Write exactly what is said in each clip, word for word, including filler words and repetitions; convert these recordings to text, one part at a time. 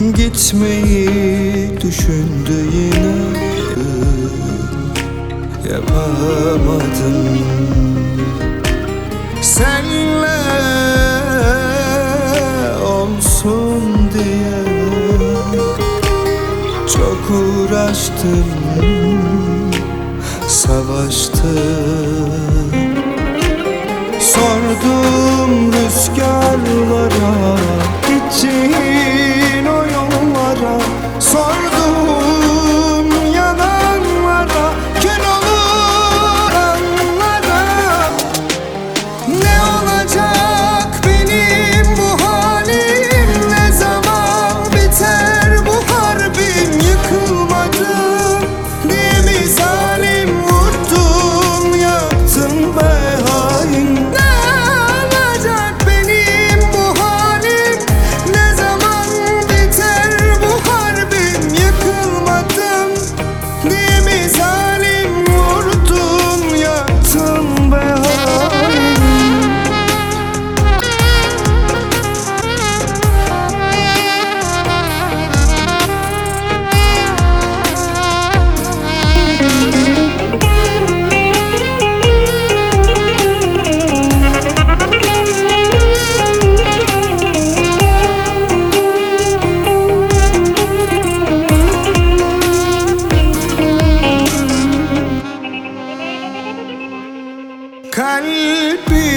Gitmeyi düşündü yine, yapamadım. Senle olsun diye çok uğraştım, savaştım. Sordum rüzgarlara, gittiğin o yollara. Sordum yananlara, gün olur anlara. Ne olacak benim bu halim, ne zaman biter bu harbim? Yıkılmadım diye mi zalim, vurdun yaktın be hain. Ne olacak benim bu halim, ne zaman biter bu harbim? Yıkılmadım diye mi zalim, vurdun yaktın be hain. Kalbi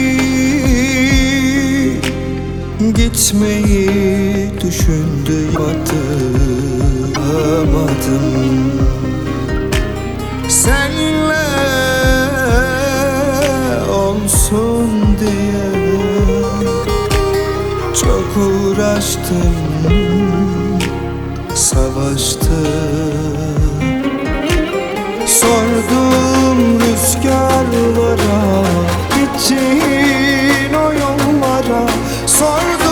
gitmeyi düşündü, yapamadım. Senle olsun diye çok uğraştım, savaştım. Sordum rüzgarlara, gittiğin o yollara. Sordum